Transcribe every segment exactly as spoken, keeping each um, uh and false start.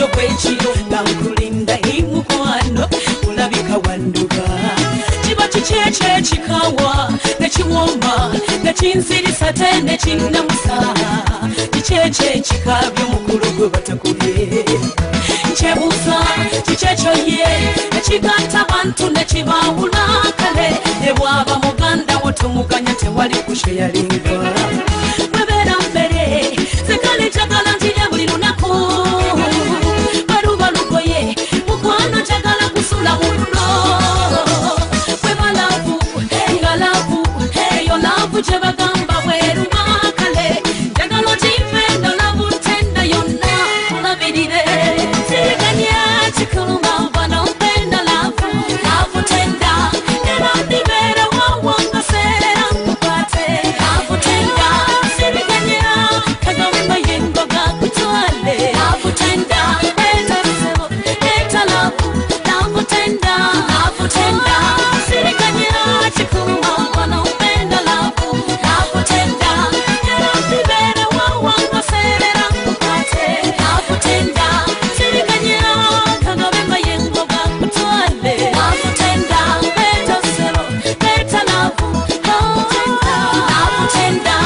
bwekyo bwekiro bankulinda imukwano ulabika wanduka kiba kikyekyo ekikawa nekiwomba nekinzirisa te nekinamusa kikyekyo ekikabya omukulu gwe batakubye kyebuuza kikyekyo ye ekigatta abantu nekibawula kale ebwaba muganda wo tomuganya tewali kusheyalinga bwebeera mbere zekale njagala ntire buli lunaku baluba lugoye mukwano njagala kusula muno bweba lavu nga lavu eyo lavu gye bagamba bweruma kale njagala otifenda lavu tenda yonna olabirire siriganya kikuluma bano mpenda lavu lavu tenda era ndibeera wawanga seera mukwate lavu tenda siriganya kagamba yengoga kutwale lavu tenda eta sebo eta lavu lavu tenda lavu tenda siriganya kikuluma bano mpenda lavu lavu tenda era ndibeera wawanga seera mukwate lavu tenda siriganya kagamba yengoga kutwale lavu tenda eta sebo eta lavu lavu tenda lavu tenda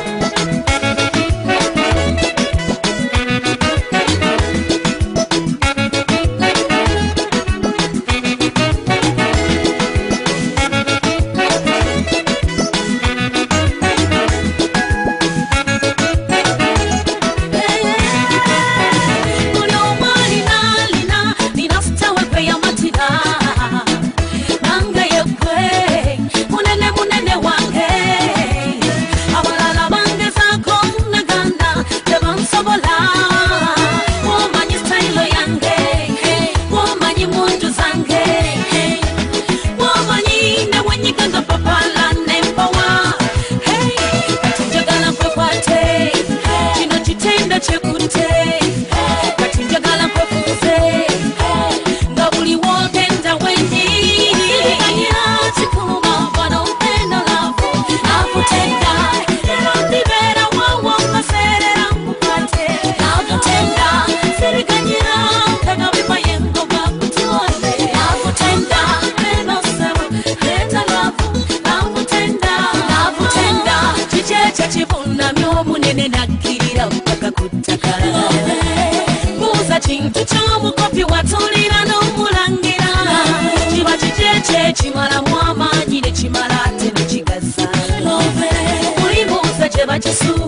buuza kintu kyomukopi watulira n'omulangira kiba kikyekyo ekimalamu amaanyi nekimala ate nekigaza bulibuuza gye bakisuula